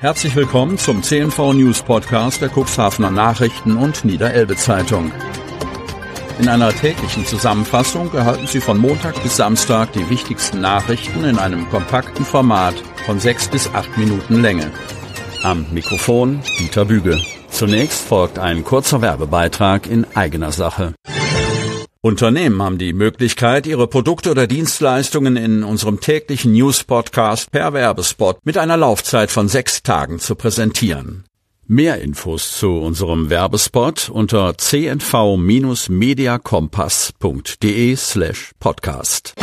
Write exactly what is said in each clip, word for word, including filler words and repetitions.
Herzlich willkommen zum C N V News Podcast der Cuxhavener Nachrichten und Niederelbe Zeitung. In einer täglichen Zusammenfassung erhalten Sie von Montag bis Samstag die wichtigsten Nachrichten in einem kompakten Format von sechs bis acht Minuten Länge. Am Mikrofon Dieter Büge. Zunächst folgt ein kurzer Werbebeitrag in eigener Sache. Unternehmen haben die Möglichkeit, ihre Produkte oder Dienstleistungen in unserem täglichen News-Podcast per Werbespot mit einer Laufzeit von sechs Tagen zu präsentieren. Mehr Infos zu unserem Werbespot unter c n v mediakompass punkt de slash podcast.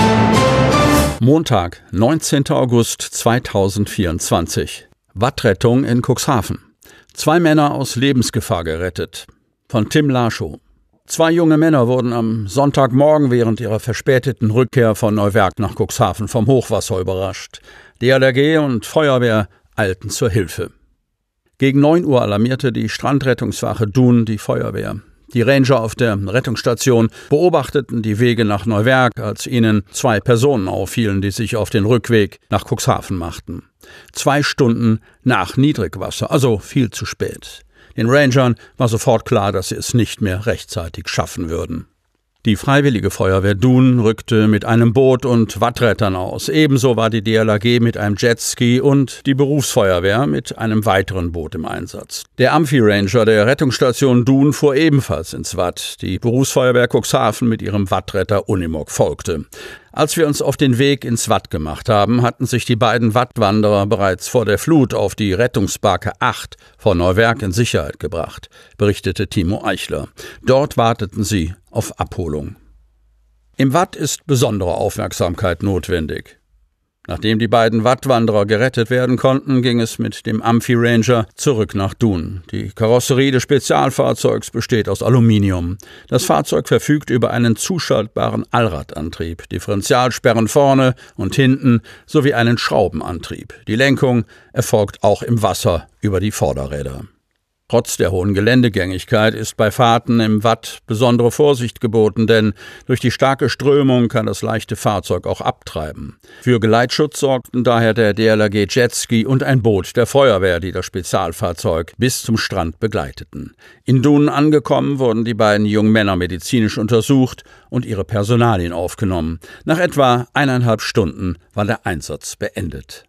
Montag, neunzehnter August zweitausendvierundzwanzig. Wattrettung in Cuxhaven. Zwei Männer aus Lebensgefahr gerettet. Von Tim Laschow. Zwei junge Männer wurden am Sonntagmorgen während ihrer verspäteten Rückkehr von Neuwerk nach Cuxhaven vom Hochwasser überrascht. D L R G und Feuerwehr eilten zur Hilfe. Gegen neun Uhr alarmierte die Strandrettungswache Dun die Feuerwehr. Die Ranger auf der Rettungsstation beobachteten die Wege nach Neuwerk, als ihnen zwei Personen auffielen, die sich auf den Rückweg nach Cuxhaven machten. Zwei Stunden nach Niedrigwasser, also viel zu spät. Den Rangern war sofort klar, dass sie es nicht mehr rechtzeitig schaffen würden. Die Freiwillige Feuerwehr Dun rückte mit einem Boot und Wattrettern aus. Ebenso war die D L R G mit einem Jetski und die Berufsfeuerwehr mit einem weiteren Boot im Einsatz. Der Amphi-Ranger der Rettungsstation Dun fuhr ebenfalls ins Watt. Die Berufsfeuerwehr Cuxhaven mit ihrem Wattretter Unimog folgte. Als wir uns auf den Weg ins Watt gemacht haben, hatten sich die beiden Wattwanderer bereits vor der Flut auf die Rettungsbarke acht von Neuwerk in Sicherheit gebracht, berichtete Timo Eichler. Dort warteten sie auf Abholung. Im Watt ist besondere Aufmerksamkeit notwendig. Nachdem die beiden Wattwanderer gerettet werden konnten, ging es mit dem Amphi-Ranger zurück nach Dun. Die Karosserie des Spezialfahrzeugs besteht aus Aluminium. Das Fahrzeug verfügt über einen zuschaltbaren Allradantrieb, Differentialsperren vorne und hinten sowie einen Schraubenantrieb. Die Lenkung erfolgt auch im Wasser über die Vorderräder. Trotz der hohen Geländegängigkeit ist bei Fahrten im Watt besondere Vorsicht geboten, denn durch die starke Strömung kann das leichte Fahrzeug auch abtreiben. Für Geleitschutz sorgten daher der D L R G Jetski und ein Boot der Feuerwehr, die das Spezialfahrzeug bis zum Strand begleiteten. In Dun angekommen wurden die beiden jungen Männer medizinisch untersucht und ihre Personalien aufgenommen. Nach etwa eineinhalb Stunden war der Einsatz beendet.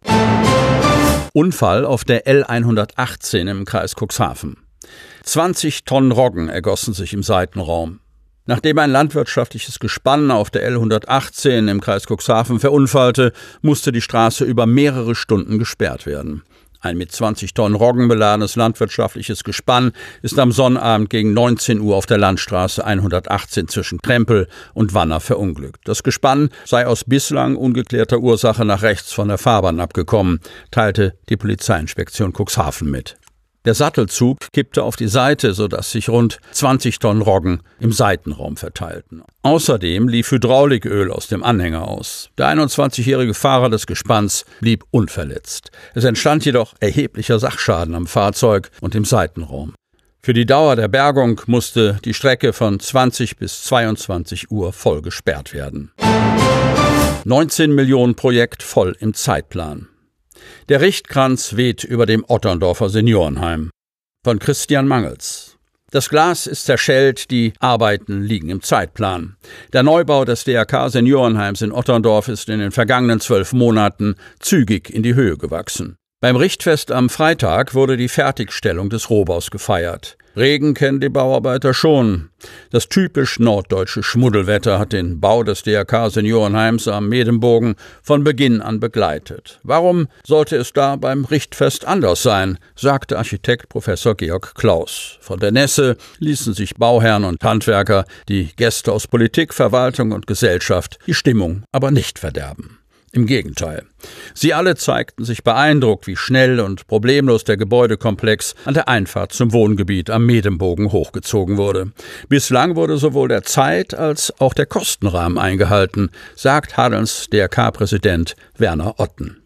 Unfall auf der L hundertachtzehn im Kreis Cuxhaven. zwanzig Tonnen Roggen ergossen sich im Seitenraum. Nachdem ein landwirtschaftliches Gespann auf der L hundertachtzehn im Kreis Cuxhaven verunfallte, musste die Straße über mehrere Stunden gesperrt werden. Ein mit zwanzig Tonnen Roggen beladenes landwirtschaftliches Gespann ist am Sonnabend gegen neunzehn Uhr auf der Landstraße hundertachtzehn zwischen Krempel und Wanner verunglückt. Das Gespann sei aus bislang ungeklärter Ursache nach rechts von der Fahrbahn abgekommen, teilte die Polizeiinspektion Cuxhaven mit. Der Sattelzug kippte auf die Seite, sodass sich rund zwanzig Tonnen Roggen im Seitenraum verteilten. Außerdem lief Hydrauliköl aus dem Anhänger aus. Der einundzwanzigjährige Fahrer des Gespanns blieb unverletzt. Es entstand jedoch erheblicher Sachschaden am Fahrzeug und im Seitenraum. Für die Dauer der Bergung musste die Strecke von zwanzig bis zweiundzwanzig Uhr voll gesperrt werden. neunzehn Millionen Projekt voll im Zeitplan. Der Richtkranz weht über dem Otterndorfer Seniorenheim. Von Christian Mangels. Das Glas ist zerschellt, die Arbeiten liegen im Zeitplan. Der Neubau des D R K-Seniorenheims in Otterndorf ist in den vergangenen zwölf Monaten zügig in die Höhe gewachsen. Beim Richtfest am Freitag wurde die Fertigstellung des Rohbaus gefeiert. Regen kennen die Bauarbeiter schon. Das typisch norddeutsche Schmuddelwetter hat den Bau des D R K-Seniorenheims am Medembogen von Beginn an begleitet. Warum sollte es da beim Richtfest anders sein, sagte Architekt Professor Georg Klaus. Von der Nässe ließen sich Bauherren und Handwerker, die Gäste aus Politik, Verwaltung und Gesellschaft, die Stimmung aber nicht verderben. Im Gegenteil. Sie alle zeigten sich beeindruckt, wie schnell und problemlos der Gebäudekomplex an der Einfahrt zum Wohngebiet am Medembogen hochgezogen wurde. Bislang wurde sowohl der Zeit- als auch der Kostenrahmen eingehalten, sagt Hadelns D R K-Präsident Werner Otten.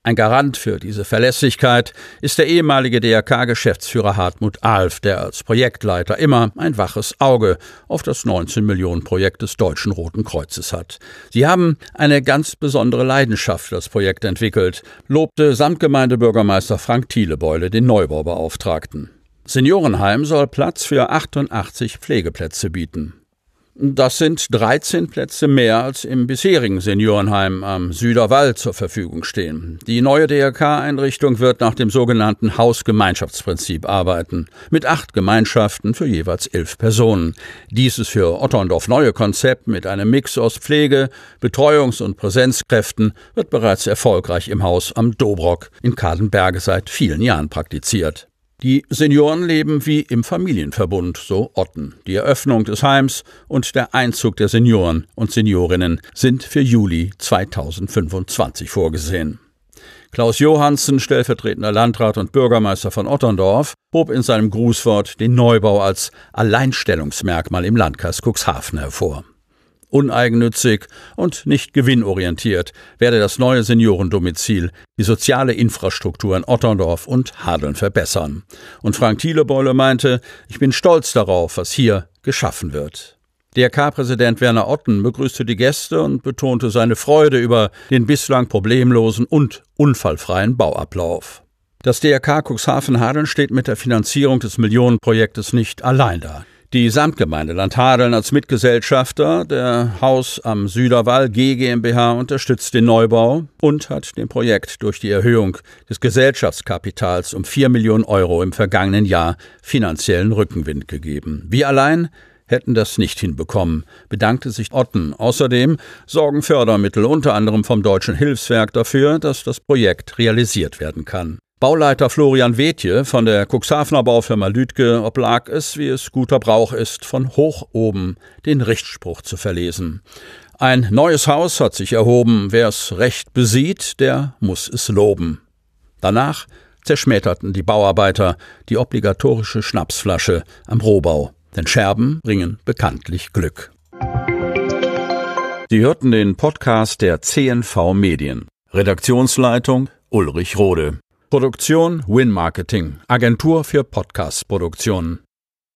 Ein Garant für diese Verlässlichkeit ist der ehemalige D R K-Geschäftsführer Hartmut Alf, der als Projektleiter immer ein waches Auge auf das neunzehn-Millionen-Projekt des Deutschen Roten Kreuzes hat. Sie haben eine ganz besondere Leidenschaft für das Projekt entwickelt, lobte Samtgemeindebürgermeister Frank Thielebeule den Neubaubeauftragten. Seniorenheim soll Platz für achtundachtzig Pflegeplätze bieten. Das sind dreizehn Plätze mehr als im bisherigen Seniorenheim am Süderwall zur Verfügung stehen. Die neue D R K-Einrichtung wird nach dem sogenannten Hausgemeinschaftsprinzip arbeiten, mit acht Gemeinschaften für jeweils elf Personen. Dieses für Otterndorf neue Konzept mit einem Mix aus Pflege, Betreuungs- und Präsenzkräften wird bereits erfolgreich im Haus am Dobrock in Kadenberge seit vielen Jahren praktiziert. Die Senioren leben wie im Familienverbund, so Otten. Die Eröffnung des Heims und der Einzug der Senioren und Seniorinnen sind für Juli zweitausendfünfundzwanzig vorgesehen. Klaus Johansen, stellvertretender Landrat und Bürgermeister von Otterndorf, hob in seinem Grußwort den Neubau als Alleinstellungsmerkmal im Landkreis Cuxhaven hervor. Uneigennützig und nicht gewinnorientiert werde das neue Seniorendomizil die soziale Infrastruktur in Otterndorf und Hadeln verbessern. Und Frank Thielebeule meinte, ich bin stolz darauf, was hier geschaffen wird. D R K-Präsident Werner Otten begrüßte die Gäste und betonte seine Freude über den bislang problemlosen und unfallfreien Bauablauf. Das D R K Cuxhaven-Hadeln steht mit der Finanzierung des Millionenprojektes nicht allein da. Die Samtgemeinde Land Hadeln als Mitgesellschafter der Haus am Süderwall G GmbH unterstützt den Neubau und hat dem Projekt durch die Erhöhung des Gesellschaftskapitals um vier Millionen Euro im vergangenen Jahr finanziellen Rückenwind gegeben. Wir allein hätten das nicht hinbekommen, bedankte sich Otten. Außerdem sorgen Fördermittel unter anderem vom Deutschen Hilfswerk dafür, dass das Projekt realisiert werden kann. Bauleiter Florian Wetje von der Cuxhavener Baufirma Lüdke oblag es, wie es guter Brauch ist, von hoch oben den Richtspruch zu verlesen. Ein neues Haus hat sich erhoben, wer es recht besieht, der muss es loben. Danach zerschmetterten die Bauarbeiter die obligatorische Schnapsflasche am Rohbau, denn Scherben bringen bekanntlich Glück. Sie hörten den Podcast der C N V Medien. Redaktionsleitung Ulrich Rode. Produktion Win Marketing, Agentur für Podcast-Produktionen.